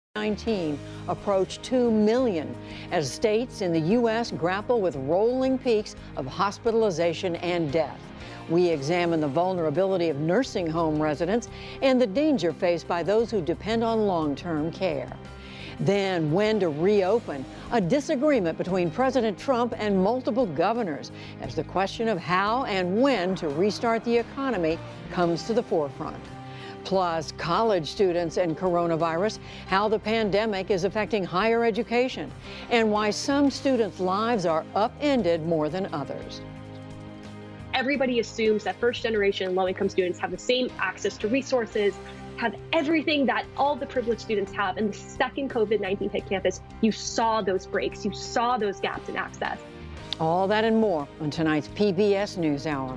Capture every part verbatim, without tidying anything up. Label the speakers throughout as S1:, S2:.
S1: nineteen approach two million as states in the U S grapple with rolling peaks of hospitalization and death. We examine the vulnerability of nursing home residents and the danger faced by those who depend on long-term care. Then, when to reopen, a disagreement between President Trump and multiple governors as the question of how and when to restart the economy comes to the forefront. Plus, college students and coronavirus, how the pandemic is affecting higher education, and why some students' lives are upended more than others.
S2: Everybody assumes that first-generation low-income students have the same access to resources, have everything that all the privileged students have. And the second COVID nineteen hit campus, you saw those breaks, you saw those gaps in access.
S1: All that and more on tonight's P B S NewsHour.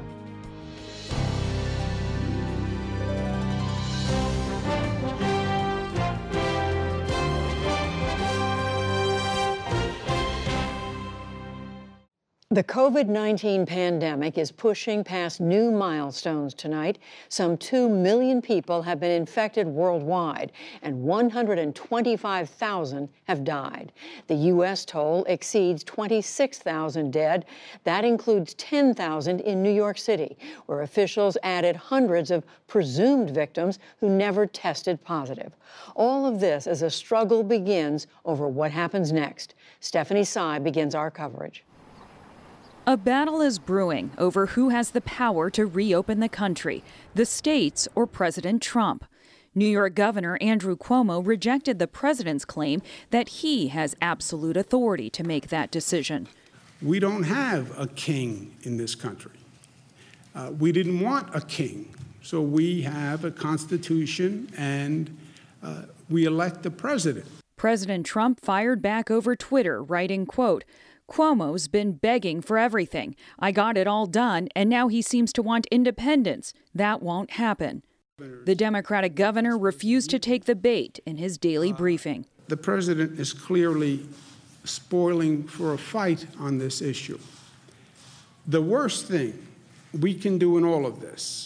S1: The COVID nineteen pandemic is pushing past new milestones tonight. Some two million people have been infected worldwide, and one hundred twenty-five thousand have died. The U S toll exceeds twenty-six thousand dead. That includes ten thousand in New York City, where officials added hundreds of presumed victims who never tested positive. All of this as a struggle begins over what happens next. Stephanie Sy begins our coverage.
S3: A battle is brewing over who has the power to reopen the country, the states or President Trump. New York Governor Andrew Cuomo rejected the president's claim that he has absolute authority to make that decision.
S4: We don't have a king in this country. Uh, we didn't want a king, so we have a constitution and uh, we elect the president.
S3: President Trump fired back over Twitter, writing, quote, "Cuomo's been begging for everything. I got it all done, and now he seems to want independence. That won't happen." The Democratic governor refused to take the bait in his daily uh, briefing.
S4: The president is clearly spoiling for a fight on this issue. The worst thing we can do in all of this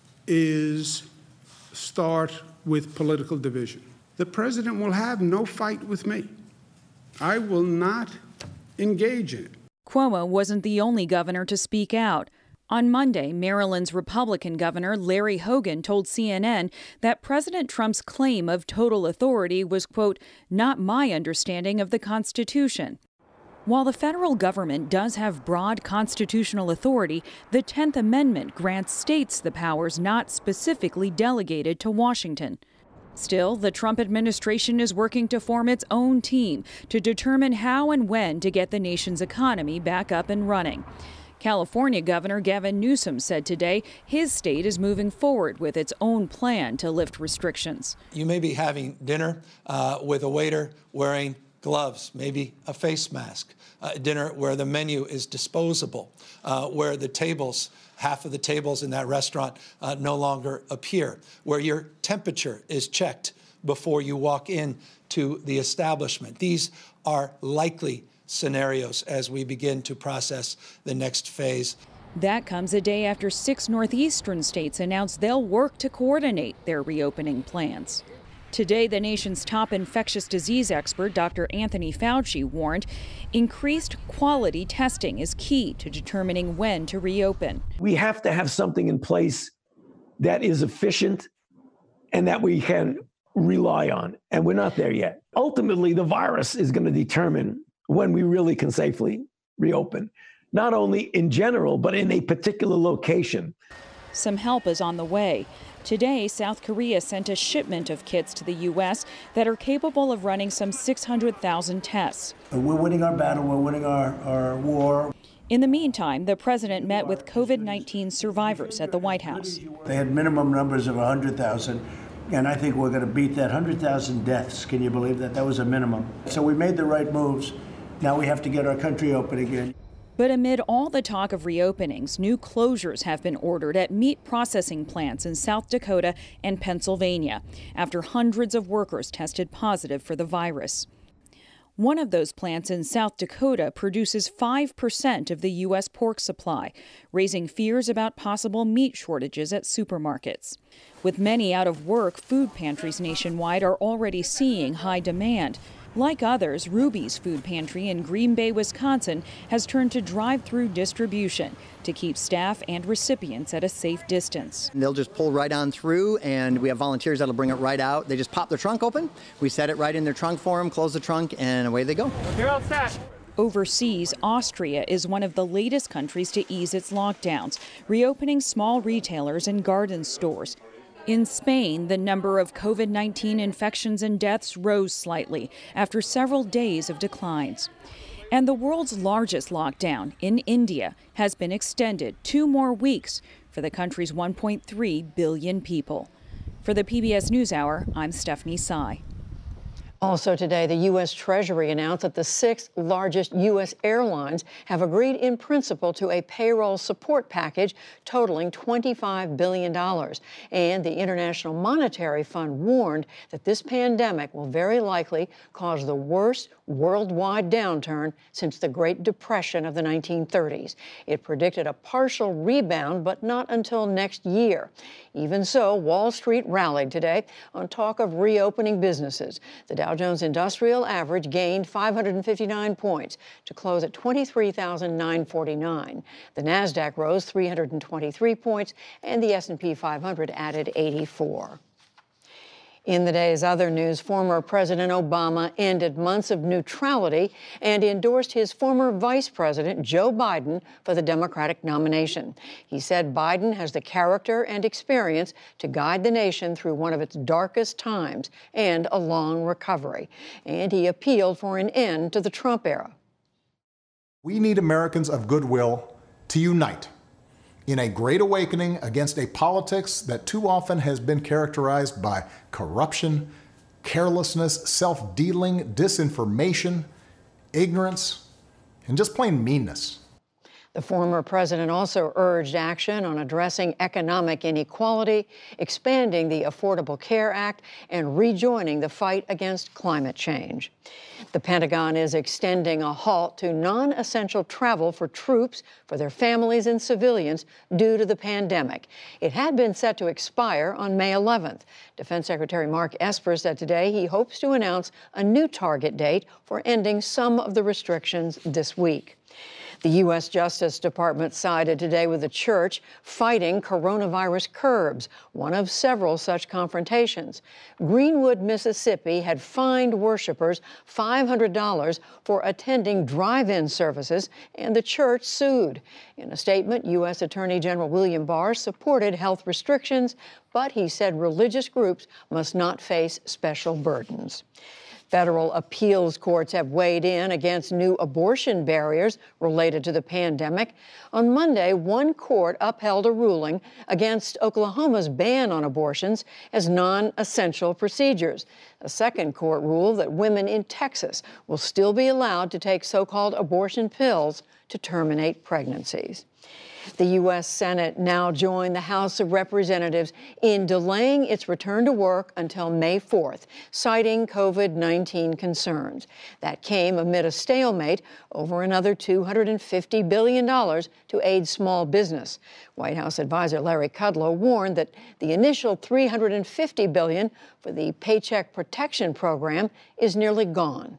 S4: is start with political division. The president will have no fight with me. I will not engage in it.
S3: Cuomo wasn't the only governor to speak out. On Monday, Maryland's Republican governor Larry Hogan told C N N that President Trump's claim of total authority was, quote, "not my understanding of the Constitution." While the federal government does have broad constitutional authority, the tenth Amendment grants states the powers not specifically delegated to Washington. Still, the Trump administration is working to form its own team to determine how and when to get the nation's economy back up and running. California Governor Gavin Newsom said today his state is moving forward with its own plan to lift restrictions.
S5: You may be having dinner uh, with a waiter wearing gloves, maybe a face mask, uh, dinner where the menu is disposable, uh, where the tables half of the tables in that restaurant uh, no longer appear, where your temperature is checked before you walk in to the establishment. These are likely scenarios as we begin to process the next phase.
S3: That comes a day after six northeastern states announced they'll work to coordinate their reopening plans. Today, the nation's top infectious disease expert, Doctor Anthony Fauci, warned increased quality testing is key to determining when to reopen.
S6: We have to have something in place that is efficient and that we can rely on, and we're not there yet. Ultimately, the virus is going to determine when we really can safely reopen, not only in general, but in a particular location.
S3: Some help is on the way. Today, South Korea sent a shipment of kits to the U S that are capable of running some six hundred thousand tests.
S7: We're winning our battle, we're winning our, our war.
S3: In the meantime, the president met with COVID nineteen survivors at the White House.
S7: They had minimum numbers of one hundred thousand, and I think we're going to beat that. one hundred thousand deaths, can you believe that? That was a minimum. So we made the right moves. Now we have to get our country open again.
S3: But amid all the talk of reopenings, new closures have been ordered at meat processing plants in South Dakota and Pennsylvania after hundreds of workers tested positive for the virus. One of those plants in South Dakota produces five percent of the U S pork supply, raising fears about possible meat shortages at supermarkets. With many out of work, food pantries nationwide are already seeing high demand. Like others, Ruby's Food Pantry in Green Bay, Wisconsin, has turned to drive-through distribution to keep staff and recipients at a safe distance.
S8: They'll just pull right on through, and we have volunteers that'll bring it right out. They just pop their trunk open, we set it right in their trunk for them, close the trunk, and away they go.
S9: You're all set.
S3: Overseas, Austria is one of the latest countries to ease its lockdowns, reopening small retailers and garden stores. In Spain, the number of COVID nineteen infections and deaths rose slightly after several days of declines. And the world's largest lockdown in India has been extended two more weeks for the country's one point three billion people. For the P B S NewsHour, I'm Stephanie Tsai.
S1: Also today, the U S Treasury announced that the six largest U S airlines have agreed in principle to a payroll support package totaling twenty-five billion dollars. And the International Monetary Fund warned that this pandemic will very likely cause the worst worldwide downturn since the Great Depression of the nineteen thirties. It predicted a partial rebound, but not until next year. Even so, Wall Street rallied today on talk of reopening businesses. The Dow Jones Industrial Average gained five hundred fifty-nine points to close at twenty-three thousand nine hundred forty-nine. The Nasdaq rose three hundred twenty-three points, and the S and P five hundred added eighty-four. In the day's other news, former President Obama ended months of neutrality and endorsed his former Vice President, Joe Biden, for the Democratic nomination. He said Biden has the character and experience to guide the nation through one of its darkest times and a long recovery. And he appealed for an end to the Trump era.
S10: We need Americans of goodwill to unite in a great awakening against a politics that too often has been characterized by corruption, carelessness, self-dealing, disinformation, ignorance, and just plain meanness.
S1: The former president also urged action on addressing economic inequality, expanding the Affordable Care Act, and rejoining the fight against climate change. The Pentagon is extending a halt to non-essential travel for troops, for their families and civilians due to the pandemic. It had been set to expire on May eleventh. Defense Secretary Mark Esper said today he hopes to announce a new target date for ending some of the restrictions this week. The U S Justice Department sided today with the church fighting coronavirus curbs, one of several such confrontations. Greenwood, Mississippi had fined worshipers five hundred dollars for attending drive-in services, and the church sued. In a statement, U S Attorney General William Barr supported health restrictions, but he said religious groups must not face special burdens. Federal appeals courts have weighed in against new abortion barriers related to the pandemic. On Monday, one court upheld a ruling against Oklahoma's ban on abortions as non-essential procedures. A second court ruled that women in Texas will still be allowed to take so-called abortion pills to terminate pregnancies. The U S Senate now joined the House of Representatives in delaying its return to work until May fourth, citing COVID nineteen concerns. That came amid a stalemate over another two hundred fifty billion dollars to aid small business. White House advisor Larry Kudlow warned that the initial three hundred fifty billion dollars for the Paycheck Protection Program is nearly gone.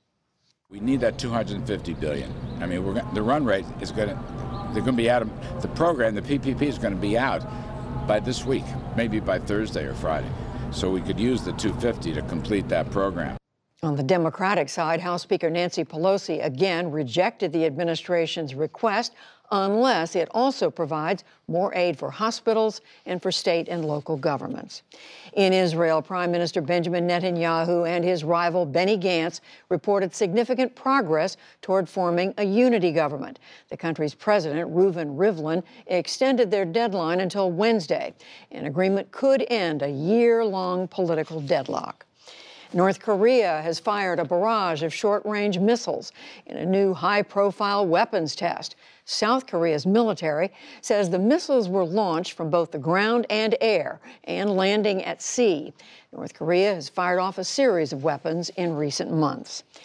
S11: We need that two hundred fifty billion dollars. I mean, we're, the run rate is going to They're going to be out of the program. The P P P is going to be out by this week, maybe by Thursday or Friday. So we could use the two hundred fifty to complete that program.
S1: On the Democratic side, House Speaker Nancy Pelosi again rejected the administration's request unless it also provides more aid for hospitals and for state and local governments. In Israel, Prime Minister Benjamin Netanyahu and his rival Benny Gantz reported significant progress toward forming a unity government. The country's president, Reuven Rivlin, extended their deadline until Wednesday. An agreement could end a year-long political deadlock. North Korea has fired a barrage of short-range missiles in a new high-profile weapons test. South Korea's military says the missiles were launched from both the ground and air and landing at sea. North Korea has fired off a series of weapons in recent months.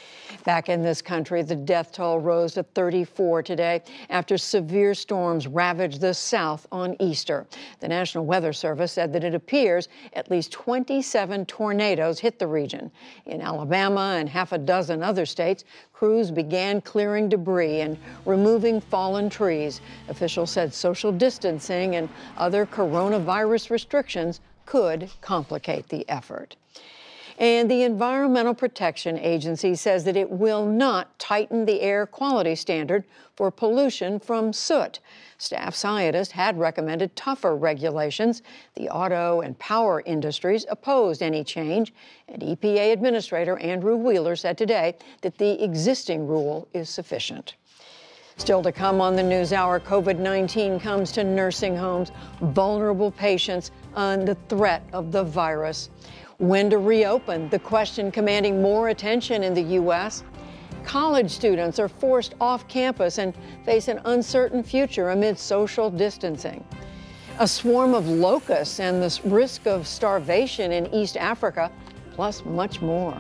S1: Back in this country, the death toll rose to thirty-four today after severe storms ravaged the South on Easter. The National Weather Service said that it appears at least twenty-seven tornadoes hit the region. In Alabama and half a dozen other states, crews began clearing debris and removing fallen trees. Officials said social distancing and other coronavirus restrictions could complicate the effort. And the Environmental Protection Agency says that it will not tighten the air quality standard for pollution from soot. Staff scientists had recommended tougher regulations. The auto and power industries opposed any change, and E P A Administrator Andrew Wheeler said today that the existing rule is sufficient. Still to come on the NewsHour, COVID nineteen comes to nursing homes, vulnerable patients, and the threat of the virus. When to reopen, the question commanding more attention in the U S College students are forced off campus and face an uncertain future amid social distancing. A swarm of locusts and the risk of starvation in East Africa, plus much more.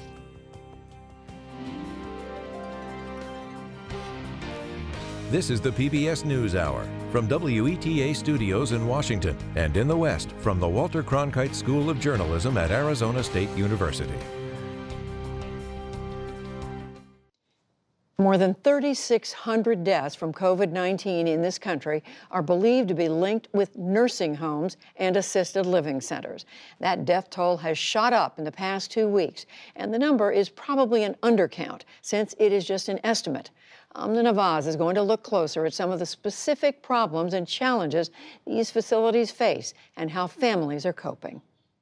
S9: This is the P B S NewsHour from W E T A Studios in Washington and in the West from the Walter Cronkite School of Journalism at Arizona State University.
S1: More than thirty-six hundred deaths from COVID nineteen in this country are believed to be linked with nursing homes and assisted living centers. That death toll has shot up in the past two weeks, and the number is probably an undercount since it is just an estimate. Amna Nawaz is going to look closer at some of the specific problems and challenges these facilities face and how families are coping.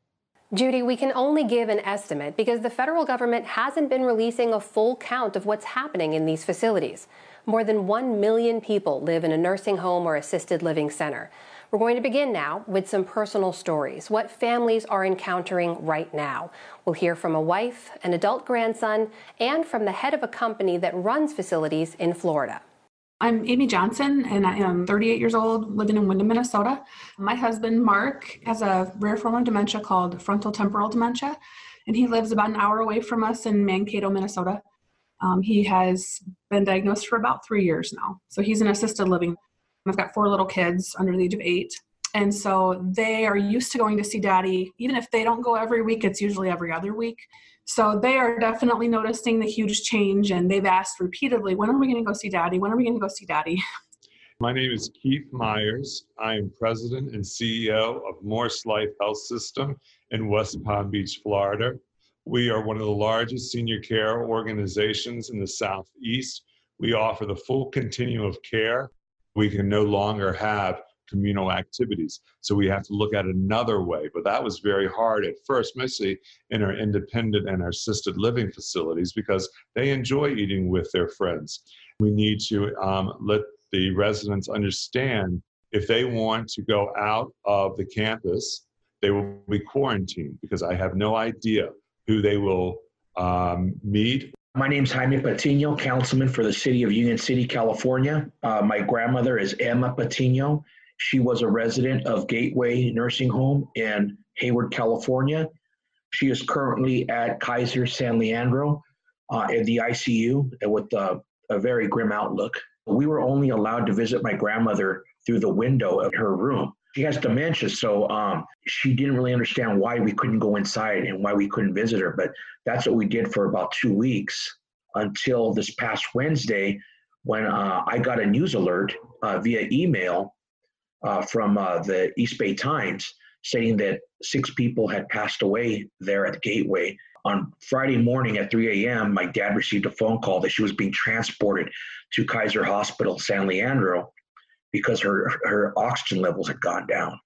S12: Judy, we can only give an estimate because the federal government hasn't been releasing a full count of what's happening in these facilities. More than one million people live in a nursing home or assisted living center. We're going to begin now with some personal stories, what families are encountering right now. We'll hear from a wife, an adult grandson, and from the head of a company that runs facilities in Florida.
S13: I'm Amy Johnson, and I am thirty-eight years old, living in Windham, Minnesota. My husband, Mark, has a rare form of dementia called frontal temporal dementia, and he lives about an hour away from us in Mankato, Minnesota. Um, he has been diagnosed for about three years now, so he's in assisted living. I've got four little kids under the age of eight, and so they are used to going to see daddy. Even if they don't go every week, it's usually every other week. So they are definitely noticing the huge change, and they've asked repeatedly, when are we going to go see daddy? When are we going to go see daddy?
S14: My name is Keith Myers. I am president and C E O of Morse Life Health System in West Palm Beach, Florida. We are one of the largest senior care organizations in the Southeast. We offer the full continuum of care. We can no longer have communal activities. So we have to look at another way. But that was very hard at first, mostly in our independent and our assisted living facilities, because they enjoy eating with their friends. We need to um, let the residents understand if they want to go out of the campus, they will be quarantined, because I have no idea who they will um, meet.
S15: My name is Jaime Patino, councilman for the city of Union City, California. Uh, my grandmother is Emma Patino. She was a resident of Gateway Nursing Home in Hayward, California. She is currently at Kaiser San Leandro uh, in the I C U with uh, a very grim outlook. We were only allowed to visit my grandmother through the window of her room. She has dementia, so um, she didn't really understand why we couldn't go inside and why we couldn't visit her. But that's what we did for about two weeks until this past Wednesday, when uh, I got a news alert uh, via email uh, from uh, the East Bay Times saying that six people had passed away there at Gateway. On Friday morning at three a m, my dad received a phone call that she was being transported to Kaiser Hospital San Leandro because her, her oxygen levels had gone down.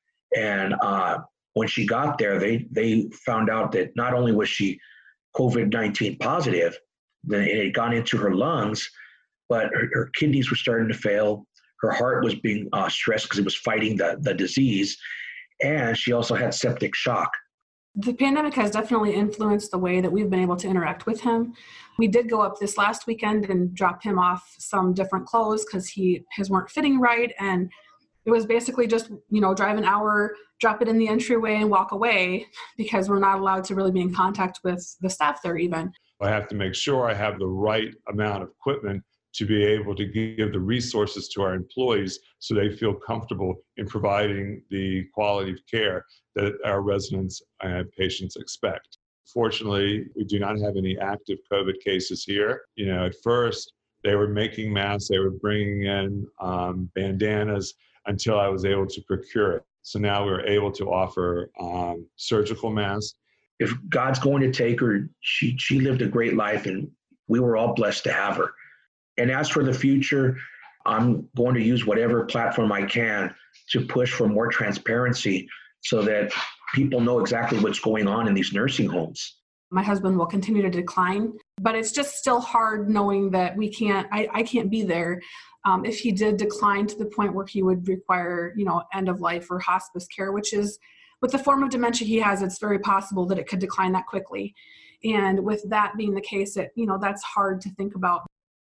S15: And uh, when she got there, they, they found out that not only was she COVID nineteen positive, then it had gone into her lungs, but her, her kidneys were starting to fail. Her heart was being uh, stressed because it was fighting the, the disease. And she also had septic shock.
S13: The pandemic has definitely influenced the way that we've been able to interact with him. We did go up this last weekend and drop him off some different clothes because he his weren't fitting right. And it was basically just, you know, drive an hour, drop it in the entryway and walk away, because we're not allowed to really be in contact with the staff there even.
S14: I have to make sure I have the right amount of equipment to be able to give the resources to our employees so they feel comfortable in providing the quality of care that our residents and patients expect. Fortunately, we do not have any active COVID cases here. You know, at first, they were making masks, they were bringing in um, bandanas until I was able to procure it. So now we're able to offer um, surgical masks.
S15: If God's going to take her, she, she lived a great life, and we were all blessed to have her. And as for the future, I'm going to use whatever platform I can to push for more transparency so that people know exactly what's going on in these nursing homes.
S13: My husband will continue to decline, but it's just still hard knowing that we can't, I, I can't be there. Um, if he did decline to the point where he would require, you know, end of life or hospice care, which is, with the form of dementia he has, it's very possible that it could decline that quickly. And with that being the case, it, you know, that's hard to think about.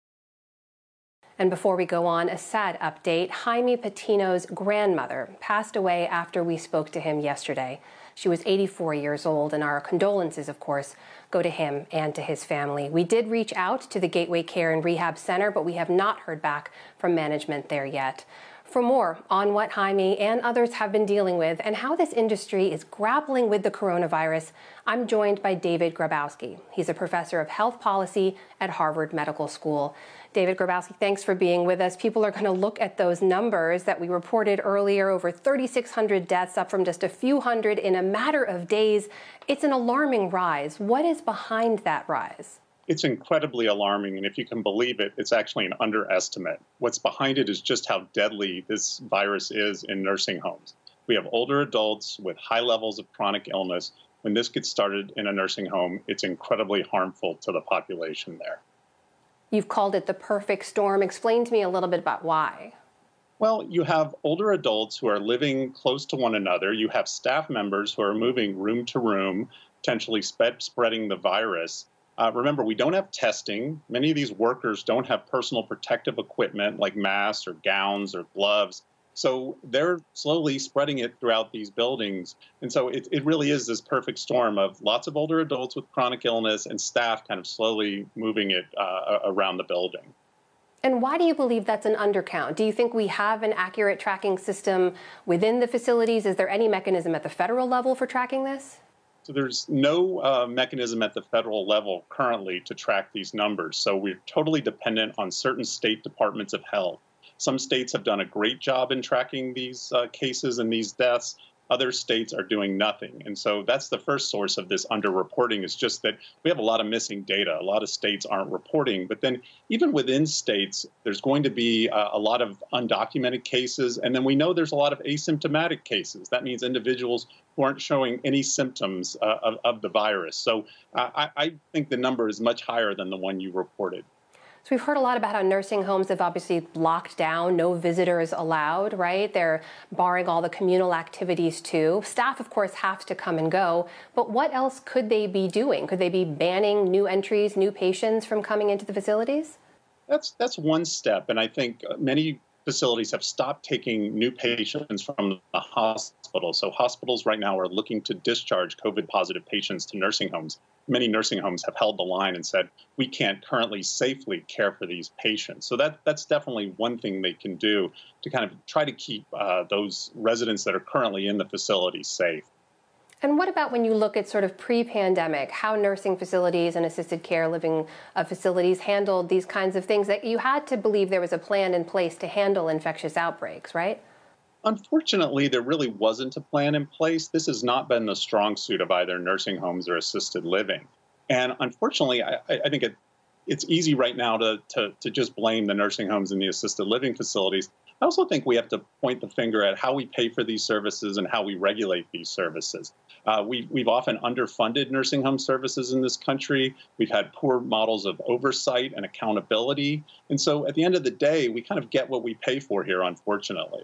S12: And before we go on, a sad update. Jaime Patino's grandmother passed away after we spoke to him yesterday. She was eighty-four years old, and our condolences, of course, go to him and to his family. We did reach out to the Gateway Care and Rehab Center, but we have not heard back from management there yet. For more on what Jaime and others have been dealing with and how this industry is grappling with the coronavirus, I'm joined by David Grabowski. He's a professor of health policy at Harvard Medical School. David Grabowski, thanks for being with us. People are going to look at those numbers that we reported earlier, over thirty-six hundred deaths, up from just a few hundred in a matter of days. It's an alarming rise. What is behind that rise?
S16: It's incredibly alarming, and if you can believe it, it's actually an underestimate. What's behind it is just how deadly this virus is in nursing homes. We have older adults with high levels of chronic illness. When this gets started in a nursing home, it's incredibly harmful to the population there.
S12: You've called it the perfect storm. Explain to me a little bit about why.
S16: Well, you have older adults who are living close to one another. You have staff members who are moving room to room, potentially sp- spreading the virus. Uh, remember, we don't have testing. Many of these workers don't have personal protective equipment like masks or gowns or gloves. So they're slowly spreading it throughout these buildings. And so it, it really is this perfect storm of lots of older adults with chronic illness and staff kind of slowly moving it uh, around the building.
S12: And why do you believe that's an undercount? Do you think we have an accurate tracking system within the facilities? Is there any mechanism at the federal level for tracking this?
S16: So there's no uh, mechanism at the federal level currently to track these numbers. So we're totally dependent on certain state departments of health. Some states have done a great job in tracking these uh, cases and these deaths. Other states are doing nothing. And so that's the first source of this underreporting, is just that we have a lot of missing data. A lot of states aren't reporting. But then even within states, there's going to be uh, a lot of undocumented cases. And then we know there's a lot of asymptomatic cases. That means individuals who aren't showing any symptoms uh, of, of the virus. So uh, I, I think the number is much higher than the one you reported.
S12: So we've heard a lot about how nursing homes have obviously locked down, no visitors allowed, right? They're barring all the communal activities too. Staff, of course, have to come and go. But what else could they be doing? Could they be banning new entries, new patients from coming into the facilities?
S16: That's that's one step. And I think many facilities have stopped taking new patients from the hospital. So hospitals right now are looking to discharge COVID positive patients to nursing homes. Many nursing homes have held the line and said, we can't currently safely care for these patients. So that that's definitely one thing they can do to kind of try to keep uh, those residents that are currently in the facility safe.
S12: And what about when you look at sort of pre-pandemic, how nursing facilities and assisted care living uh, facilities handled these kinds of things? That you had to believe there was a plan in place to handle infectious outbreaks, right?
S16: Unfortunately, there really wasn't a plan in place. This has not been the strong suit of either nursing homes or assisted living. And unfortunately, I, I think it, it's easy right now to, to, to just blame the nursing homes and the assisted living facilities. I also think we have to point the finger at how we pay for these services and how we regulate these services. Uh, we, we've often underfunded nursing home services in this country. We've had poor models of oversight and accountability. And so at the end of the day, we kind of get what we pay for here, unfortunately.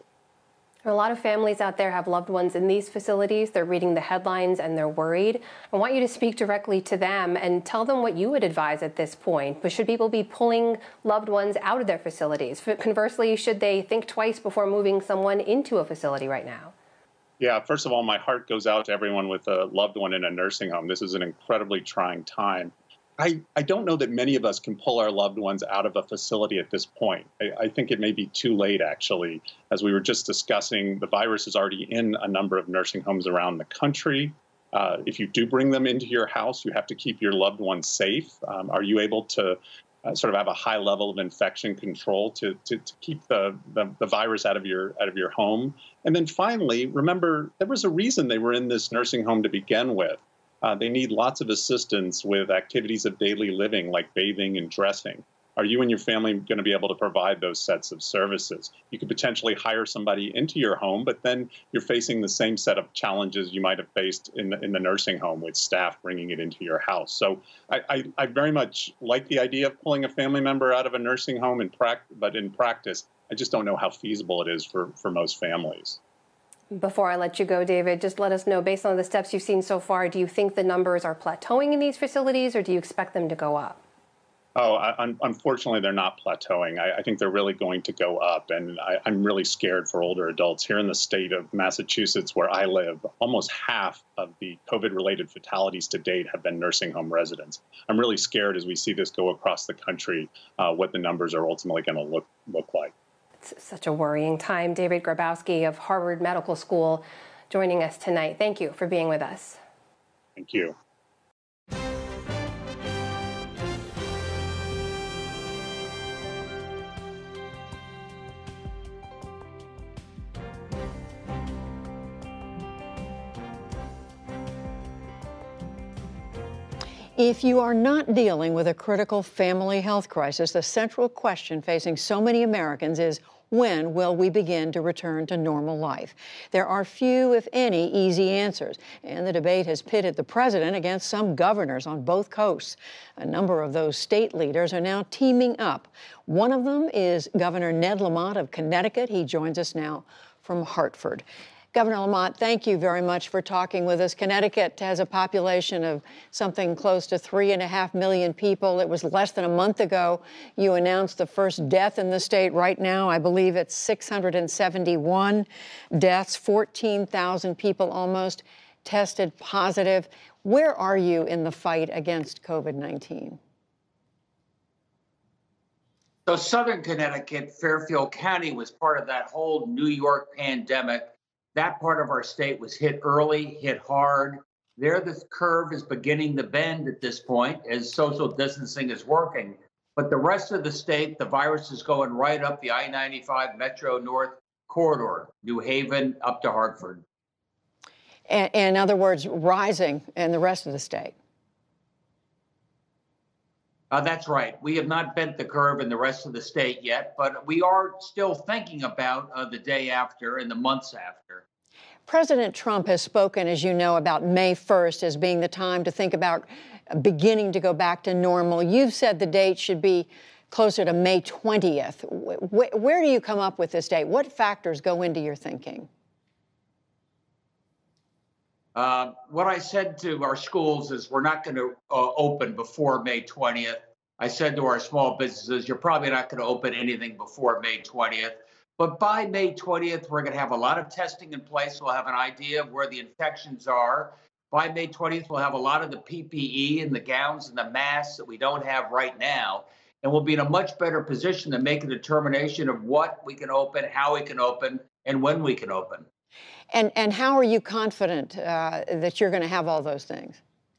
S12: A lot of families out there have loved ones in these facilities. They're reading the headlines and they're worried. I want you to speak directly to them and tell them what you would advise at this point. But should people be pulling loved ones out of their facilities? Conversely, should they think twice before moving someone into a facility right now?
S16: Yeah, first of all, my heart goes out to everyone with a loved one in a nursing home. This is an incredibly trying time. I, I don't know that many of us can pull our loved ones out of a facility at this point. I, I think it may be too late, actually. As we were just discussing, the virus is already in a number of nursing homes around the country. Uh, if you do bring them into your house, you have to keep your loved ones safe. Um, are you able to uh, sort of have a high level of infection control to, to, to keep the, the, the virus out of your out of your home? And then finally, remember, there was a reason they were in this nursing home to begin with. Uh, they need lots of assistance with activities of daily living like bathing and dressing. Are you and your family going to be able to provide those sets of services? You could potentially hire somebody into your home, but then you're facing the same set of challenges you might have faced in the, in the nursing home with staff bringing it into your house. So I, I, I very much like the idea of pulling a family member out of a nursing home, in prac- but in practice, I just don't know how feasible it is for, for most families.
S12: Before I let you go, David, just let us know, based on the steps you've seen so far, do you think the numbers are plateauing in these facilities, or do you expect them to go up?
S16: Oh, I, un- unfortunately, they're not plateauing. I, I think they're really going to go up, and I, I'm really scared for older adults. Here in the state of Massachusetts, where I live, almost half of the COVID-related fatalities to date have been nursing home residents. I'm really scared as we see this go across the country, uh, what the numbers are ultimately going to look look like.
S12: It's such a worrying time. David Grabowski of Harvard Medical School joining us tonight. Thank you for being with us.
S16: Thank you.
S1: If you are not dealing with a critical family health crisis, the central question facing so many Americans is, when will we begin to return to normal life? There are few, if any, easy answers, and the debate has pitted the president against some governors on both coasts. A number of those state leaders are now teaming up. One of them is Governor Ned Lamont of Connecticut. He joins us now from Hartford. Governor Lamont, thank you very much for talking with us. Connecticut has a population of something close to three and a half million people. It was less than a month ago you announced the first death in the state. Right now, I believe it's six hundred seventy-one deaths, fourteen thousand people almost tested positive. Where are you in the fight against COVID nineteen?
S17: So Southern Connecticut, Fairfield County was part of that whole New York pandemic. That part of our state was hit early, hit hard. There, the curve is beginning to bend at this point as social distancing is working. But the rest of the state, the virus is going right up the I ninety-five Metro North corridor, New Haven up to Hartford.
S1: In, in other words, rising in the rest of the state.
S17: Uh, that's right. We have not bent the curve in the rest of the state yet, but we are still thinking about uh, the day after and the months after.
S1: President Trump has spoken, as you know, about May first as being the time to think about beginning to go back to normal. You've said the date should be closer to May twentieth. Where, where do you come up with this date? What factors go into your thinking?
S17: Uh, what I said to our schools is we're not going to uh, open before May twentieth. I said to our small businesses, you're probably not going to open anything before May twentieth. But by May twentieth, we're going to have a lot of testing in place. We'll have an idea of where the infections are. By May twentieth, we'll have a lot of the P P E and the gowns and the masks that we don't have right now. And we'll be in a much better position to make a determination of what we can open, how we can open, and when we can open.
S1: And, and how are you confident uh, that you're going to have all those things?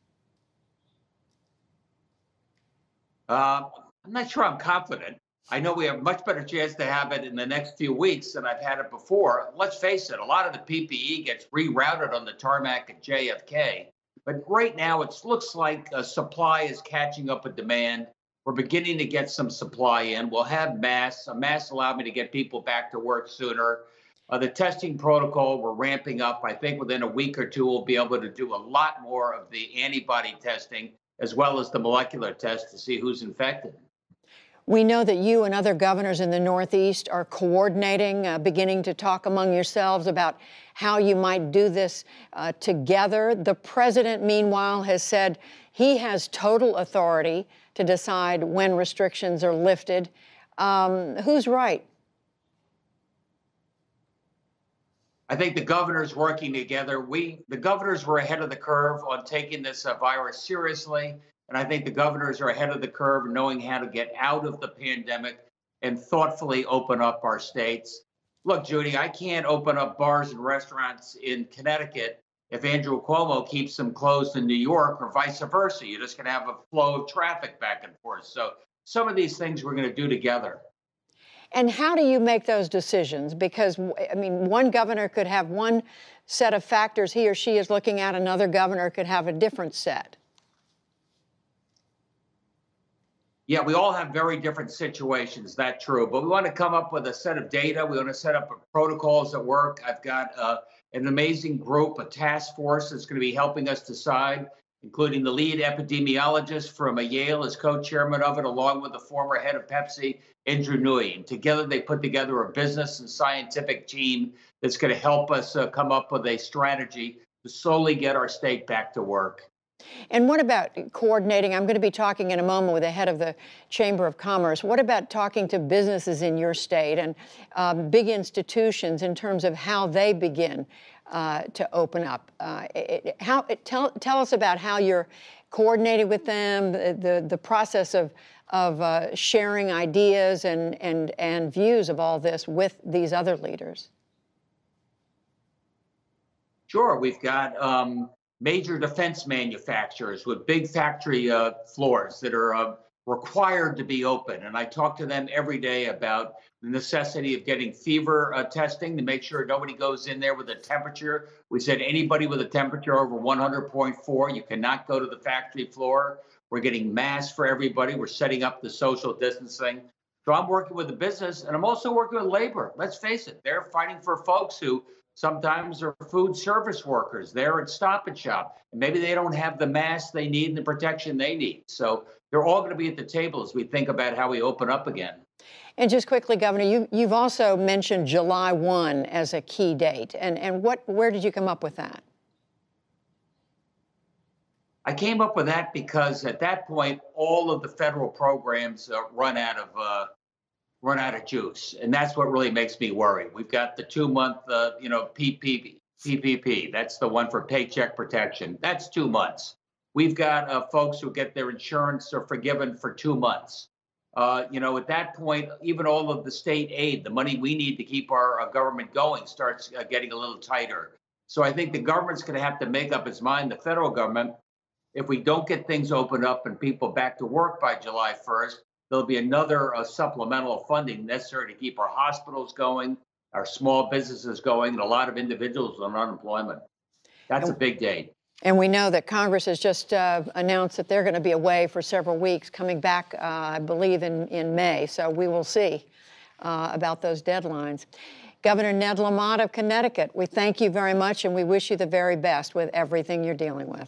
S17: Uh, I'm not sure I'm confident. I know we have a much better chance to have it in the next few weeks than I've had it before. Let's face it, a lot of the P P E gets rerouted on the tarmac at J F K. But right now, it looks like uh, supply is catching up with demand. We're beginning to get some supply in. We'll have masks. A mask allowed me to get people back to work sooner. Uh, the testing protocol, we're ramping up. I think within a week or two, we'll be able to do a lot more of the antibody testing as well as the molecular test to see who's infected.
S1: We know that you and other governors in the Northeast are coordinating, uh, beginning to talk among yourselves about how you might do this uh, together. The president, meanwhile, has said he has total authority to decide when restrictions are lifted. Um, who's right?
S17: I think the governors working together, we, the governors were ahead of the curve on taking this uh, virus seriously. And I think the governors are ahead of the curve in knowing how to get out of the pandemic and thoughtfully open up our states. Look, Judy, I can't open up bars and restaurants in Connecticut if Andrew Cuomo keeps them closed in New York, or vice versa. You're just going to have a flow of traffic back and forth. So some of these things we're going to do together.
S1: And how do you make those decisions? Because, I mean, one governor could have one set of factors he or she is looking at, another governor could have a different set.
S17: Yeah, we all have very different situations, that's true. But we want to come up with a set of data. We want to set up protocols that work. I've got uh, an amazing group, a task force that's going to be helping us decide, including the lead epidemiologist from Yale as co-chairman of it, along with the former head of Pepsi, Andrew Nui. And together they put together a business and scientific team that's going to help us uh, come up with a strategy to slowly get our state back to work.
S1: And what about coordinating? I'm going to be talking in a moment with the head of the Chamber of Commerce. What about talking to businesses in your state and um, big institutions in terms of how they begin uh, to open up? Uh, it, how, it, tell, tell us about how you're coordinating with them, the, the, the process of, of uh, sharing ideas and, and, and views of all this with these other leaders.
S17: Sure. We've got um, major defense manufacturers with big factory uh, floors that are uh, required to be open. And I talk to them every day about the necessity of getting fever uh, testing to make sure nobody goes in there with a temperature. We said anybody with a temperature over one hundred point four, you cannot go to the factory floor. We're getting masks for everybody. We're setting up the social distancing. So I'm working with the business, and I'm also working with labor. Let's face it, they're fighting for folks who sometimes are food service workers. They're at Stop and Shop, and maybe they don't have the masks they need and the protection they need. So they're all going to be at the table as we think about how we open up again.
S1: And just quickly, Governor, you, you've also mentioned July first as a key date. And, and what, where did you come up with that?
S17: I came up with that because at that point, all of the federal programs uh, run out of uh, run out of juice, and that's what really makes me worry. We've got the two-month, uh, you know, P P P. That's the one for Paycheck Protection. That's two months. We've got uh, folks who get their insurance are forgiven for two months. Uh, you know, at that point, even all of the state aid, the money we need to keep our uh, government going, starts uh, getting a little tighter. So I think the government's going to have to make up its mind, the federal government, if we don't get things opened up and people back to work by July first, there'll be another uh, supplemental funding necessary to keep our hospitals going, our small businesses going, and a lot of individuals on unemployment. That's a big date.
S1: And we know that Congress has just uh, announced that they're going to be away for several weeks, coming back, uh, I believe, in, in May. So we will see uh, about those deadlines. Governor Ned Lamont of Connecticut, we thank you very much, and we wish you the very best with everything you're dealing with.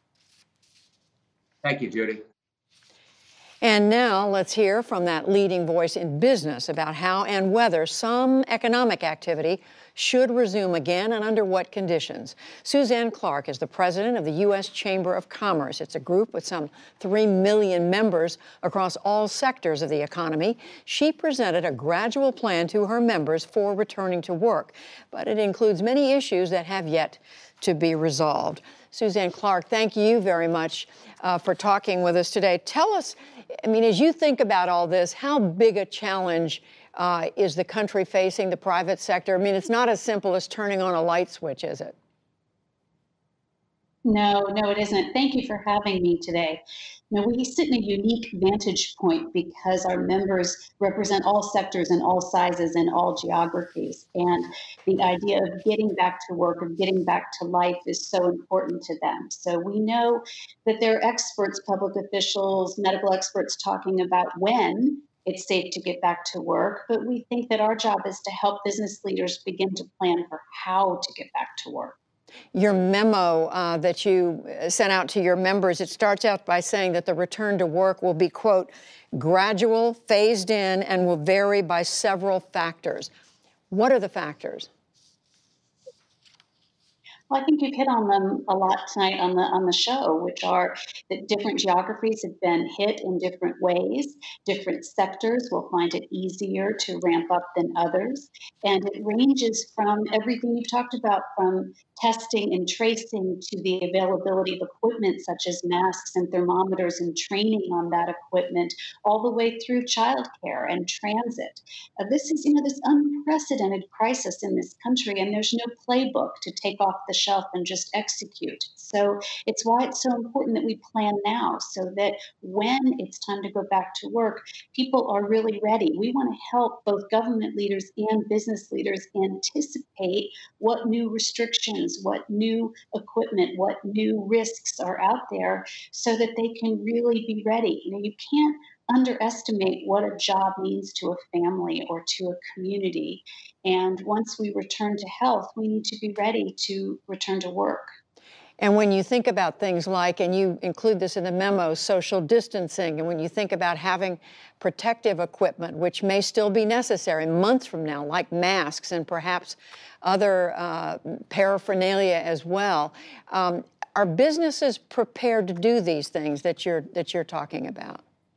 S17: Thank you, Judy.
S1: And now let's hear from that leading voice in business about how and whether some economic activity should resume again and under what conditions. Suzanne Clark is the president of the U S Chamber of Commerce. It's a group with some three million members across all sectors of the economy. She presented a gradual plan to her members for returning to work, but it includes many issues that have yet to be resolved. Suzanne Clark, thank you very much uh, for talking with us today. Tell us, I mean, as you think about all this, how big a challenge uh, is the country facing, the private sector? I mean, it's not as simple as turning on a light switch, is it?
S18: No, no, it isn't. Thank you for having me today. Now, we sit in a unique vantage point because our members represent all sectors and all sizes and all geographies. And the idea of getting back to work, of getting back to life is so important to them. So we know that there are experts, public officials, medical experts talking about when it's safe to get back to work. But we think that our job is to help business leaders begin to plan for how to get back to work.
S1: Your memo uh, that you sent out to your members, it starts out by saying that the return to work will be, quote, gradual, phased in, and will vary by several factors. What are the factors?
S18: Well, I think you've hit on them a lot tonight on the on the show, which are that different geographies have been hit in different ways. Different sectors will find it easier to ramp up than others. And it ranges from everything you've talked about, from testing and tracing to the availability of equipment such as masks and thermometers and training on that equipment, all the way through childcare and transit. Uh, this is, you know, this unprecedented crisis in this country, and there's no playbook to take off the shelf and just execute. So it's why it's so important that we plan now, so that when it's time to go back to work, people are really ready. We want to help both government leaders and business leaders anticipate what new restrictions, what new equipment, what new risks are out there, so that they can really be ready. You know, you can't underestimate what a job means to a family or to a community. And once we return to health, we need to be ready to return to work.
S1: And when you think about things like, and you include this in the memo, social distancing, and when you think about having protective equipment, which may still be necessary months from now, like masks and perhaps other uh, paraphernalia as well, um, are businesses prepared to do these things that you're that you're talking about?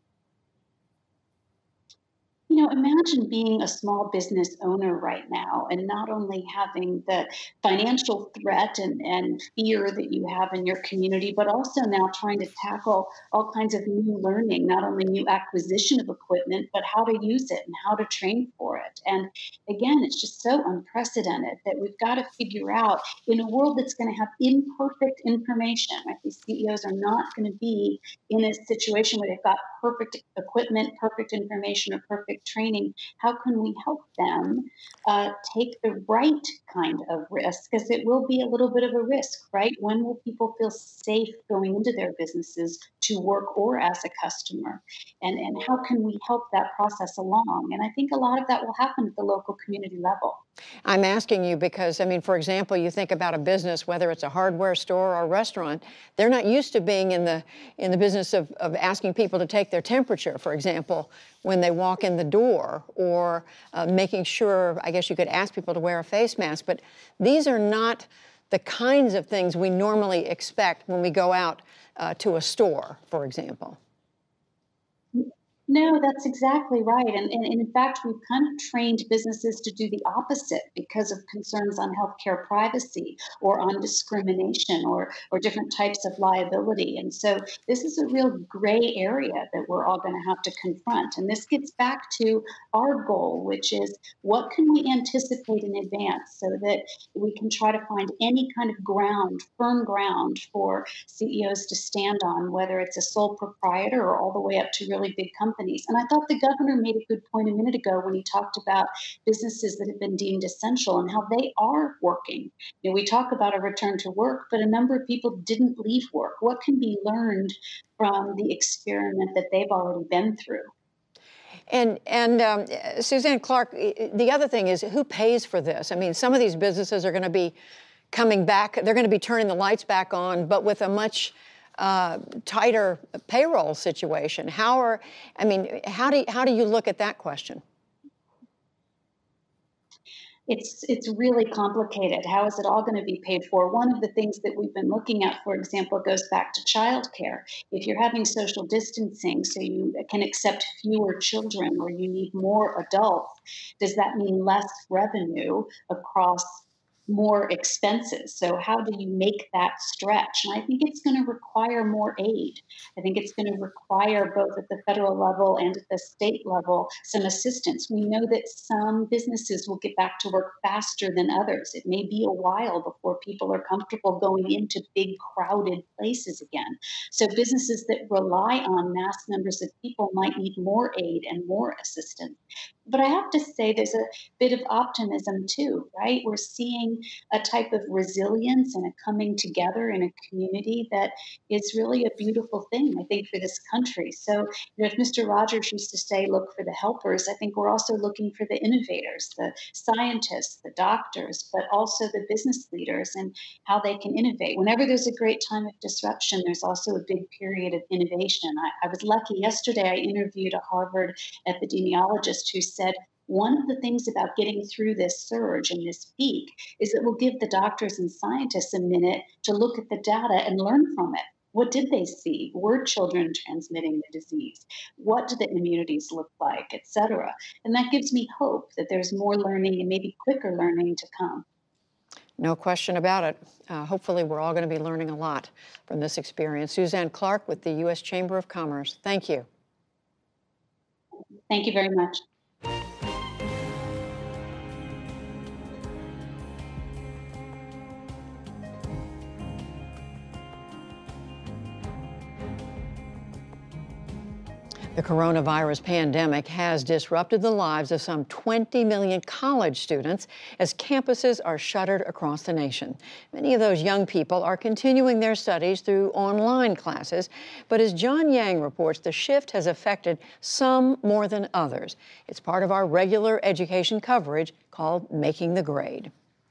S18: You know, imagine being a small business owner right now and not only having the financial threat and, and fear that you have in your community, but also now trying to tackle all kinds of new learning, not only new acquisition of equipment, but how to use it and how to train for it. And again, it's just so unprecedented that we've got to figure out, in a world that's going to have imperfect information, right? These C E Os are not going to be in a situation where they've got perfect equipment, perfect information, or perfect training. How can we help them uh, take the right kind of risk? Because it will be a little bit of a risk, right? When will people feel safe going into their businesses to work or as a customer? And, and how can we help that process along? And I think a lot of that will happen at the local community level.
S1: I'm asking you because, I mean, for example, you think about a business, whether it's a hardware store or a restaurant, they're not used to being in the in the business of, of asking people to take their temperature, for example, when they walk in the door, or uh, making sure, I guess you could ask people to wear a face mask. But these are not the kinds of things we normally expect when we go out uh, to a store, for example.
S18: No, that's exactly right. And, and, and in fact, we've kind of trained businesses to do the opposite because of concerns on healthcare privacy or on discrimination or, or different types of liability. And so this is a real gray area that we're all going to have to confront. And this gets back to our goal, which is what can we anticipate in advance so that we can try to find any kind of ground, firm ground for C E Os to stand on, whether it's a sole proprietor or all the way up to really big companies. And I thought the governor made a good point a minute ago when he talked about businesses that have been deemed essential and how they are working. You know, we talk about a return to work, but a number of people didn't leave work. What can be learned from the experiment that they've already been through?
S1: And, and um, Suzanne Clark, the other thing is, who pays for this? I mean, some of these businesses are going to be coming back, they're going to be turning the lights back on, but with a much Uh, tighter payroll situation. How are, I mean, how do you, how do you look at that question?
S18: It's it's really complicated. How is it all going to be paid for? One of the things that we've been looking at, for example, goes back to childcare. If you're having social distancing, so you can accept fewer children or you need more adults, does that mean less revenue across more expenses? So how do you make that stretch? And I think it's going to require more aid. I think it's going to require, both at the federal level and at the state level, some assistance. We know that some businesses will get back to work faster than others. It may be a while before people are comfortable going into big crowded places again. So businesses that rely on mass numbers of people might need more aid and more assistance. But I have to say there's a bit of optimism too, right? We're seeing a type of resilience and a coming together in a community that is really a beautiful thing, I think, for this country. So, you know, if Mister Rogers used to say, look for the helpers, I think we're also looking for the innovators, the scientists, the doctors, but also the business leaders and how they can innovate. Whenever there's a great time of disruption, there's also a big period of innovation. I, I was lucky yesterday, I interviewed a Harvard epidemiologist who said One of the things about getting through this surge and this peak is it will give the doctors and scientists a minute to look at the data and learn from it. What did they see? Were children transmitting the disease? What do the immunities look like, et cetera? And that gives me hope that there's more learning and maybe quicker learning to come.
S1: No question about it. Uh, hopefully, we're all going to be learning a lot from this experience. Suzanne Clark with the U S Chamber of Commerce. Thank you.
S18: Thank you very much.
S1: The coronavirus pandemic has disrupted the lives of some twenty million college students as campuses are shuttered across the nation. Many of those young people are continuing their studies through online classes, but as John Yang reports, the shift has affected some more than others. It's part of our regular education coverage called Making the Grade.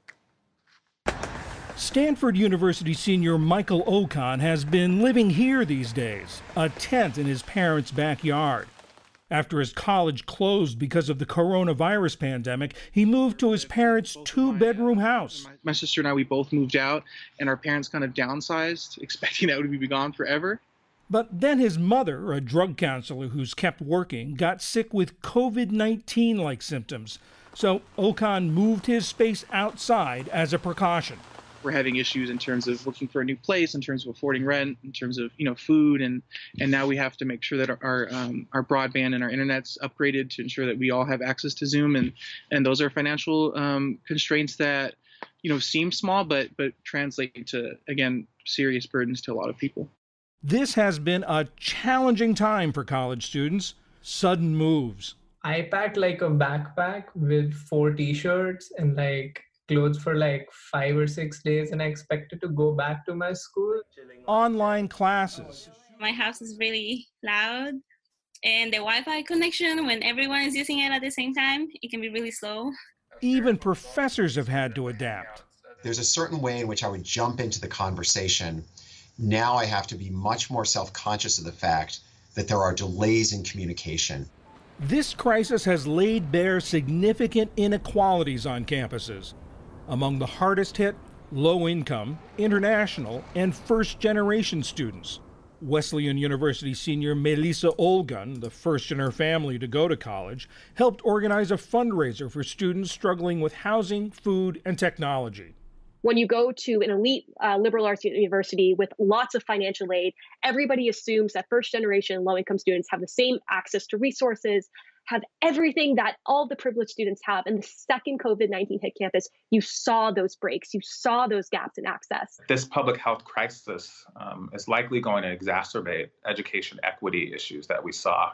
S19: Stanford University senior Michael Okon has been living here these days, a tent in his parents' backyard. After his college closed because of the coronavirus pandemic, he moved to his parents' two-bedroom house.
S20: My sister and I, we both moved out, and our parents kind of downsized, expecting that we would be gone forever.
S19: But then his mother, a drug counselor who's kept working, got sick with COVID nineteen-like symptoms. So Okon moved his space outside as a precaution.
S20: We're having issues in terms of looking for a new place, in terms of affording rent, in terms of you know food, and and now we have to make sure that our our, um, our broadband and our internet's upgraded to ensure that we all have access to Zoom, and and those are financial um, constraints that you know seem small, but but translate to again serious burdens to a lot of people.
S19: This has been a challenging time for college students. Sudden moves.
S21: I packed like a backpack with four T-shirts and like clothes for like five or six days, and I expected to go back to my school.
S19: Online classes.
S22: My house is really loud, and the Wi-Fi connection, when everyone is using it at the same time, it can be really slow.
S19: Even professors have had to adapt.
S23: There's a certain way in which I would jump into the conversation. Now I have to be much more self-conscious of the fact that there are delays in communication.
S19: This crisis has laid bare significant inequalities on campuses. Among the hardest hit, low-income, international, and first-generation students. Wesleyan University senior Melissa Olgun, the first in her family to go to college, helped organize a fundraiser for students struggling with housing, food, and technology.
S2: When you go to an elite uh, liberal arts university with lots of financial aid, everybody assumes that first-generation low-income students have the same access to resources, have everything that all the privileged students have. And the second COVID nineteen hit campus, you saw those breaks, you saw those gaps in access.
S24: This public health crisis um, is likely going to exacerbate education equity issues that we saw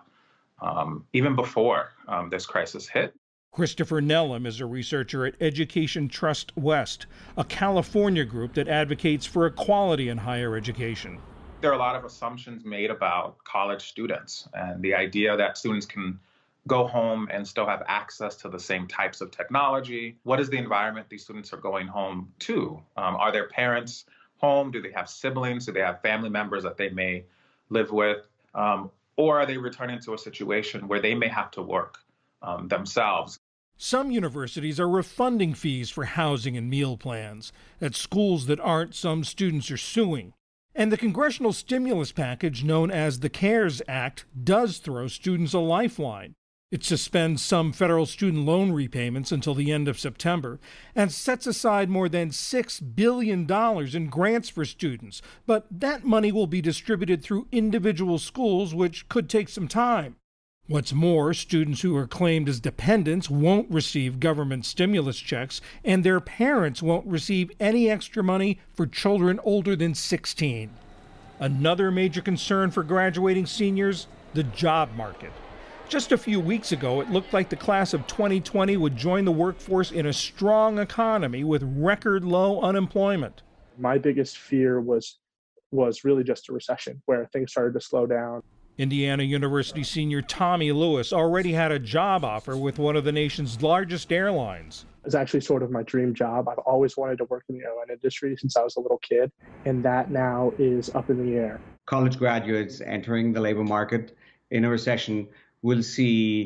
S24: um, even before um, this crisis hit.
S19: Christopher Nellam is a researcher at Education Trust West, a California group that advocates for equality in higher education.
S24: There are a lot of assumptions made about college students and the idea that students can go home and still have access to the same types of technology. What is the environment these students are going home to? Um, are their parents home? Do they have siblings? Do they have family members that they may live with? Um, or are they returning to a situation where they may have to work um, themselves?
S19: Some universities are refunding fees for housing and meal plans. At schools that aren't, some students are suing. And the congressional stimulus package known as the CARES Act does throw students a lifeline. It suspends some federal student loan repayments until the end of September and sets aside more than six billion dollars in grants for students. But that money will be distributed through individual schools, which could take some time. What's more, students who are claimed as dependents won't receive government stimulus checks, and their parents won't receive any extra money for children older than sixteen. Another major concern for graduating seniors, the job market. Just a few weeks ago, it looked like the class of twenty twenty would join the workforce in a strong economy with record low unemployment.
S25: My biggest fear was, was really just a recession where things started to slow down.
S19: Indiana University senior Tommy Lewis already had a job offer with one of the nation's largest airlines.
S25: It's actually sort of my dream job. I've always wanted to work in the airline industry since I was a little kid, and that now is up in the air.
S26: College graduates entering the labor market in a recession will see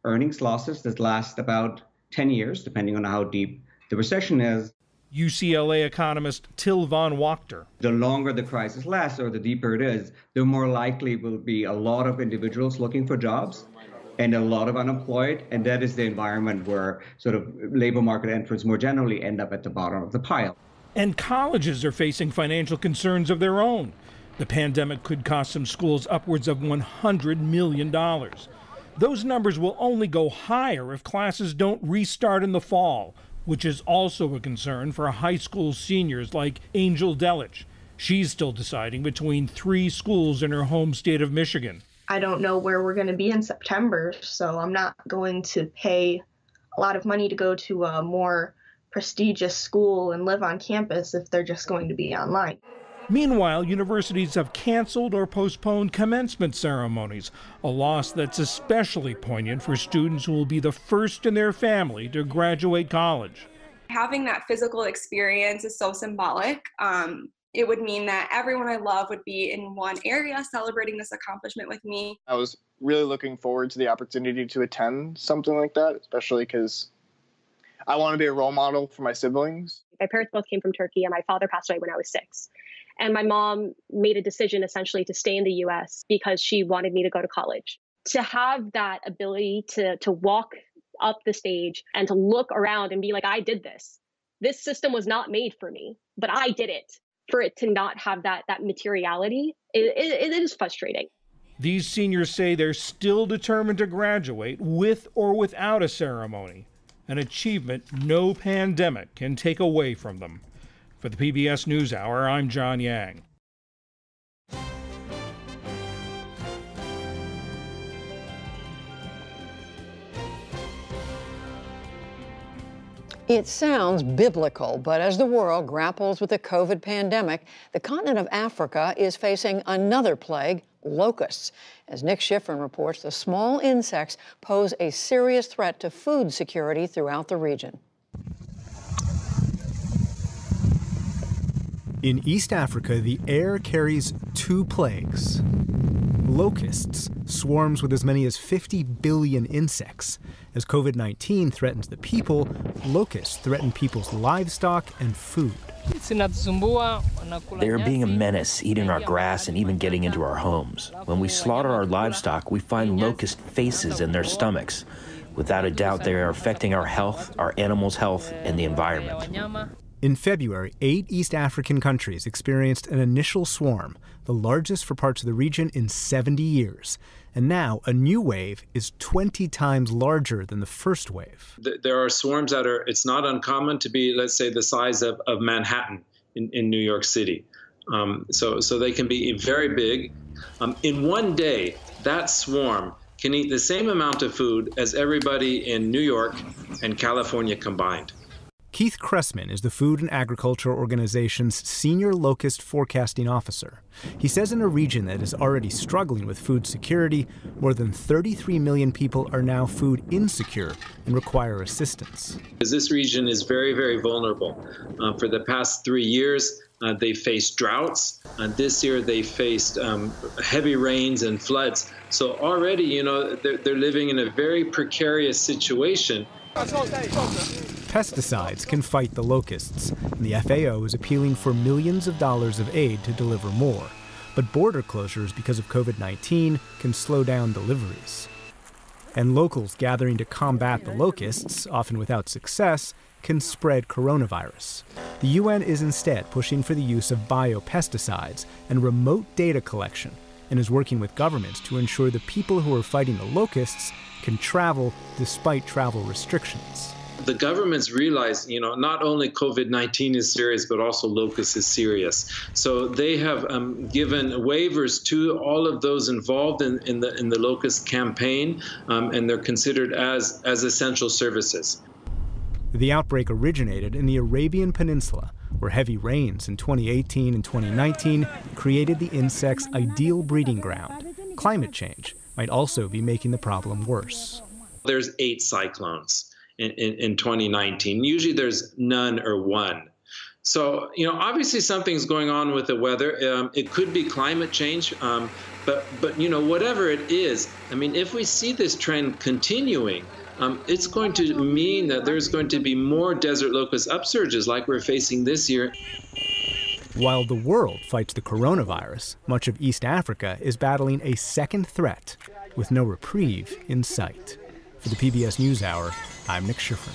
S4: earnings losses that last about ten years, depending on how deep the recession is.
S19: U C L A economist Till Von Wachter.
S4: The longer the crisis lasts or the deeper it is, the more likely will be a lot of individuals looking for jobs and a lot of unemployed. And that is the environment where sort of labor market entrants more generally end up at the bottom of the pile.
S19: And colleges are facing financial concerns of their own. The pandemic could cost some schools upwards of one hundred million dollars. Those numbers will only go higher if classes don't restart in the fall, which is also a concern for high school seniors like Angel Delich. She's still deciding between three schools in her home state of Michigan.
S5: I don't know where we're going to be in September, so I'm not going to pay a lot of money to go to a more prestigious school and live on campus if they're just going to be online.
S19: Meanwhile, universities have canceled or postponed commencement ceremonies, a loss that's especially poignant for students who will be the first in their family to graduate college.
S6: Having that physical experience is so symbolic. Um, it would mean that everyone I love would be in one area celebrating this accomplishment with me.
S7: I was really looking forward to the opportunity to attend something like that, especially because I want to be a role model for my siblings.
S2: My parents both came from Turkey, and my father passed away when I was six. And my mom made a decision essentially to stay in the U S because she wanted me to go to college. To have that ability to, to walk up the stage and to look around and be like, I did this. This system was not made for me, but I did it. For it to not have that, that materiality, it, it, it is frustrating.
S19: These seniors say they're still determined to graduate with or without a ceremony, an achievement no pandemic can take away from them. For the P B S NewsHour, I'm John Yang.
S1: It sounds biblical, but as the world grapples with the COVID pandemic, the continent of Africa is facing another plague, locusts. As Nick Schifrin reports, the small insects pose a serious threat to food security throughout the region.
S8: In East Africa, the air carries two plagues. Locusts, swarms with as many as fifty billion insects. As COVID nineteen threatens the people, locusts threaten people's livestock and food.
S26: They are being a menace, eating our grass and even getting into our homes. When we slaughter our livestock, we find locust faces in their stomachs. Without a doubt, they are affecting our health, our animals' health, and the environment.
S8: In February, eight East African countries experienced an initial swarm, the largest for parts of the region in seventy years. And now a new wave is twenty times larger than the first wave.
S27: There are swarms that are, it's not uncommon to be, let's say, the size of, of Manhattan in, in New York City. Um, so, so they can be very big. Um, in one day, that swarm can eat the same amount of food as everybody in New York and California combined.
S8: Keith Cressman is the Food and Agriculture Organization's Senior Locust Forecasting Officer. He says in a region that is already struggling with food security, more than thirty-three million people are now food insecure and require assistance.
S27: This region is very, very vulnerable. Uh, for the past three years, uh, they faced droughts. Uh, this year, they faced um, heavy rains and floods. So already, you know, they're, they're living in a very precarious situation.
S8: Pesticides can fight the locusts, and the F A O is appealing for millions of dollars of aid to deliver more. But border closures because of COVID nineteen can slow down deliveries. And locals gathering to combat the locusts, often without success, can spread coronavirus. The U N is instead pushing for the use of biopesticides and remote data collection, and is working with governments to ensure the people who are fighting the locusts can travel despite travel restrictions.
S27: The governments realize, you know, not only COVID nineteen is serious, but also locust is serious. So they have um, given waivers to all of those involved in, in the in the locust campaign, um, and they're considered as as essential services.
S8: The outbreak originated in the Arabian Peninsula, where heavy rains in twenty eighteen and twenty nineteen created the insect's ideal breeding ground. Climate change might also be making the problem worse.
S27: There's eight cyclones in, in, in twenty nineteen. Usually there's none or one. So, you know, obviously something's going on with the weather. Um, it could be climate change, um, but, but, you know, whatever it is, I mean, if we see this trend continuing, um, it's going to mean that there's going to be more desert locust upsurges like we're facing this year.
S8: While the world fights the coronavirus, much of East Africa is battling a second threat with no reprieve in sight. For the P B S NewsHour, I'm Nick Schifrin.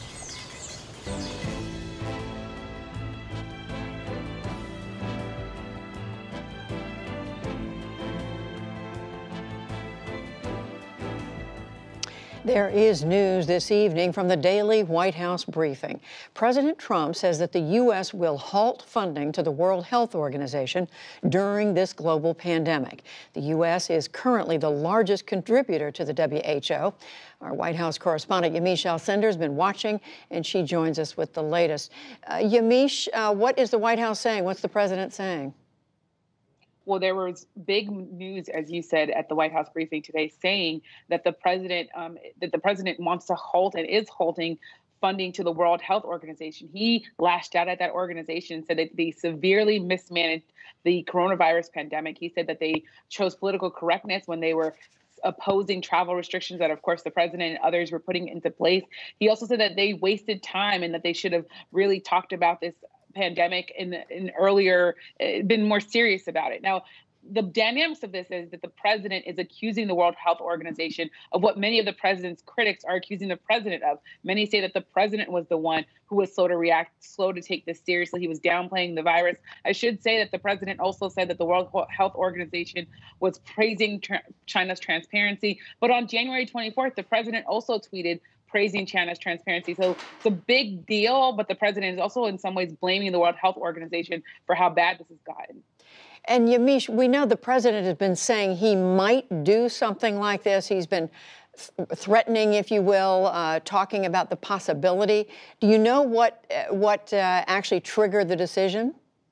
S1: There is news this evening from the daily White House briefing. President Trump says that the U S will halt funding to the World Health Organization during this global pandemic. The U S is currently the largest contributor to the W H O. Our White House correspondent Yamiche Alcindor has been watching, and she joins us with the latest. Uh, Yamiche, uh, what is the White House saying? What's the president saying?
S3: Well, there was big news, as you said, at the White House briefing today, saying that the president um, that the president wants to halt and is halting funding to the World Health Organization. He lashed out at that organization and said that they severely mismanaged the coronavirus pandemic. He said that they chose political correctness when they were opposing travel restrictions that, of course, the president and others were putting into place. He also said that they wasted time and that they should have really talked about this pandemic in, in earlier, uh, been more serious about it. Now, the dynamics of this is that the president is accusing the World Health Organization of what many of the president's critics are accusing the president of. Many say that the president was the one who was slow to react, slow to take this seriously. He was downplaying the virus. I should say that the president also said that the World Health Organization was praising tra- China's transparency. But on January twenty-fourth, the president also tweeted praising China's transparency. So it's a big deal, but the president is also in some ways blaming the World Health Organization for how bad this has gotten.
S1: And Yamiche, we know the president has been saying he might do something like this. He's been th- threatening, if you will, uh, talking about the possibility. Do you know what, uh, what uh, actually triggered the decision?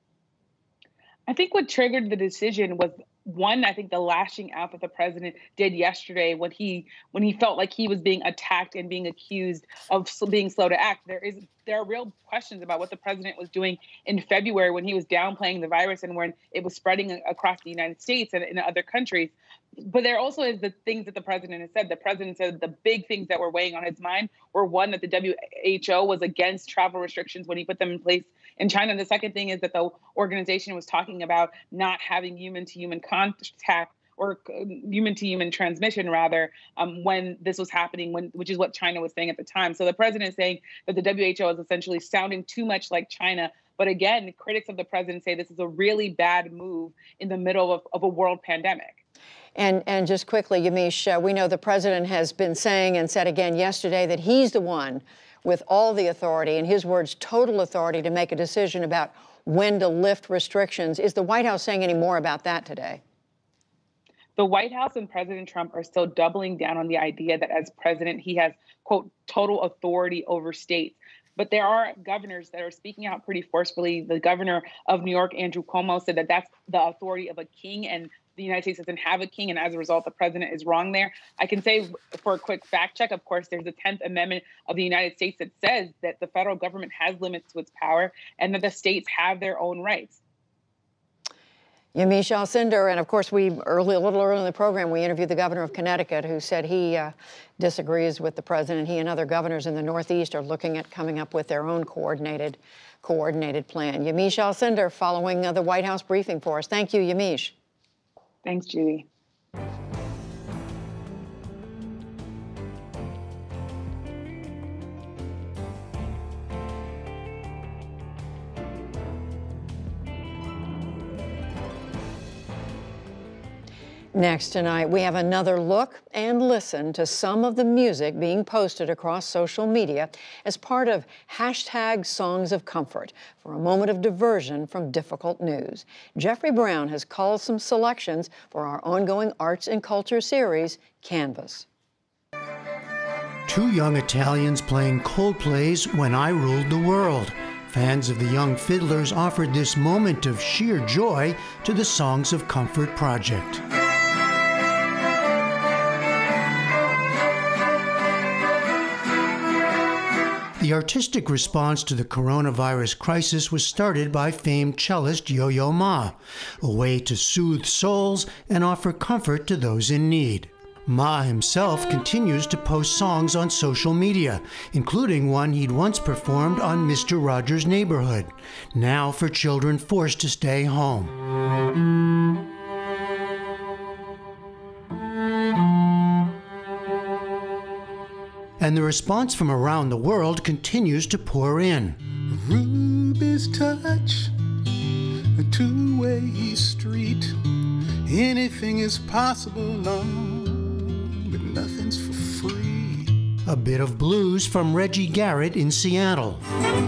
S3: I think what triggered the decision was, one, I think the lashing out that the president did yesterday when he when he felt like he was being attacked and being accused of being slow to act. There is there are real questions about what the president was doing in February when he was downplaying the virus and when it was spreading across the United States and in other countries. But there also is the things that the president has said. The president said the big things that were weighing on his mind were, one, that the W H O was against travel restrictions when he put them in place in China. And the second thing is that the organization was talking about not having human-to-human contact or human-to-human transmission, rather, um, when this was happening, when, which is what China was saying at the time. So the president is saying that the W H O is essentially sounding too much like China. But again, critics of the president say this is a really bad move in the middle of, of a world pandemic.
S1: And, and just quickly, Yamiche, uh, we know the president has been saying and said again yesterday that he's the one with all the authority, in his words, total authority to make a decision about when to lift restrictions. Is the White House saying any more about that today?
S3: The White House and President Trump are still doubling down on the idea that as president, he has, quote, total authority over states. But there are governors that are speaking out pretty forcefully. The governor of New York, Andrew Cuomo, said that that's the authority of a king, and the United States doesn't have a king, and as a result, the president is wrong there. I can say, for a quick fact check, of course, there's the tenth Amendment of the United States that says that the federal government has limits to its power and that the states have their own rights.
S1: Yamiche Alcindor, and of course, we early, a little early in the program, we interviewed the governor of Connecticut, who said he uh, disagrees with the president. He and other governors in the Northeast are looking at coming up with their own coordinated, coordinated plan. Yamiche Alcindor, following uh, the White House briefing for us. Thank you, Yamiche.
S3: Thanks, Judy.
S1: Next tonight, we have another look and listen to some of the music being posted across social media as part of hashtag Songs of Comfort for a moment of diversion from difficult news. Jeffrey Brown has culled some selections for our ongoing arts and culture series, Canvas.
S9: Two young Italians playing Coldplay's When I Ruled the World. Fans of the Young Fiddlers offered this moment of sheer joy to the Songs of Comfort project. The artistic response to the coronavirus crisis was started by famed cellist Yo-Yo Ma, a way to soothe souls and offer comfort to those in need. Ma himself continues to post songs on social media, including one he'd once performed on Mister Rogers' Neighborhood, now for children forced to stay home. And the response from around the world continues to pour in.
S10: Ruby's touch, a two-way street. Anything is possible, long, but nothing's for free.
S9: A bit of blues from Reggie Garrett in Seattle.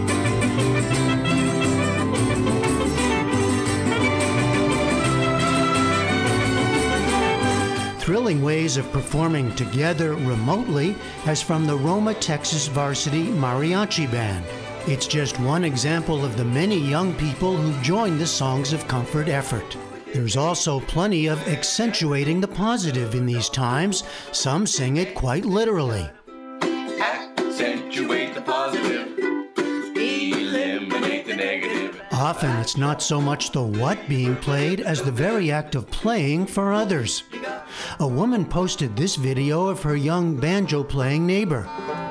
S9: Thrilling ways of performing together remotely, as from the Roma, Texas Varsity Mariachi Band. It's just one example of the many young people who've joined the Songs of Comfort effort. There's also plenty of accentuating the positive in these times. Some sing it quite literally.
S11: Accentuate the positive, eliminate the negative.
S9: Often it's not so much the what being played as the very act of playing for others. A woman posted this video of her young banjo-playing neighbor.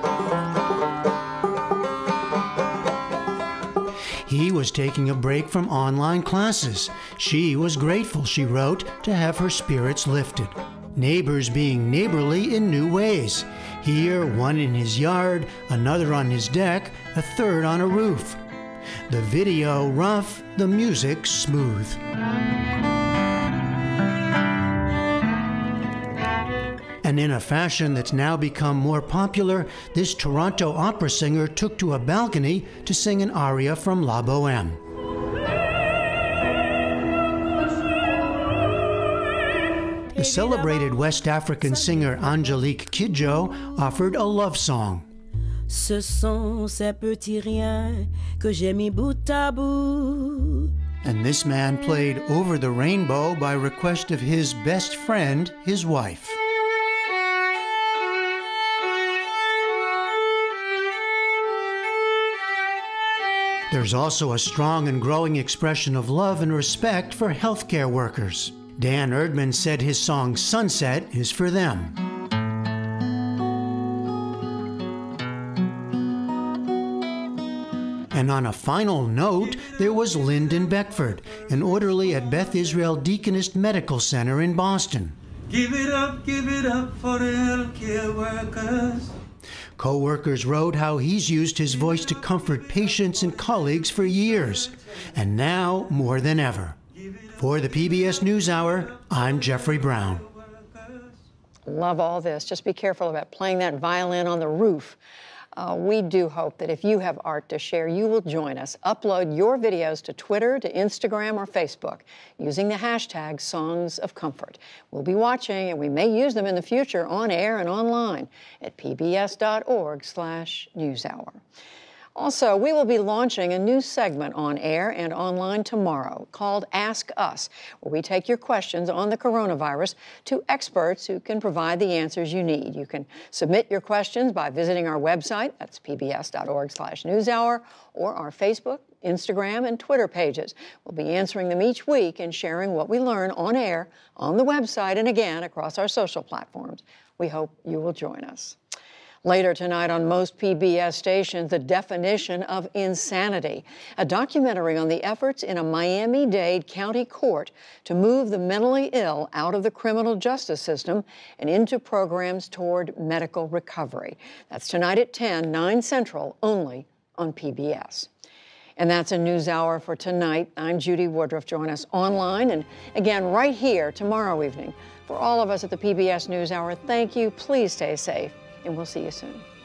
S9: He was taking a break from online classes. She was grateful, she wrote, to have her spirits lifted. Neighbors being neighborly in new ways. Here, one in his yard, another on his deck, a third on a roof. The video rough, the music smooth. And in a fashion that's now become more popular, this Toronto opera singer took to a balcony to sing an aria from La Bohème. The celebrated West African singer Angelique Kidjo offered a love song.
S12: Ce sont ces petits riens que j'ai mis bout à bout.
S9: And this man played Over the Rainbow by request of his best friend, his wife. There's also a strong and growing expression of love and respect for healthcare workers. Dan Erdman said his song Sunset is for them. And on a final note, there was Lyndon Beckford, an orderly at Beth Israel Deaconess Medical Center in Boston.
S11: Give it up, give it up for the healthcare workers.
S9: Co-workers wrote how he's used his voice to comfort patients and colleagues for years, and now more than ever. For the P B S NewsHour, I'm Jeffrey Brown.
S1: Love all this. Just be careful about playing that violin on the roof. Uh, we do hope that if you have art to share, you will join us. Upload your videos to Twitter, to Instagram, or Facebook using the hashtag Songs of Comfort. We'll be watching, and we may use them in the future on air and online at p b s dot org slash newshour. Also, we will be launching a new segment on air and online tomorrow called Ask Us, where we take your questions on the coronavirus to experts who can provide the answers you need. You can submit your questions by visiting our website, that's p b s dot org slash newshour, or our Facebook, Instagram, and Twitter pages. We'll be answering them each week and sharing what we learn on air, on the website, and again across our social platforms. We hope you will join us. Later tonight on most P B S stations, the definition of insanity, a documentary on the efforts in a Miami-Dade county court to move the mentally ill out of the criminal justice system and into programs toward medical recovery. That's tonight at ten, nine Central, only on P B S. And that's a NewsHour for tonight. I'm Judy Woodruff. Join us online and again right here tomorrow evening. For all of us at the P B S NewsHour, thank you. Please stay safe, and we'll see you soon.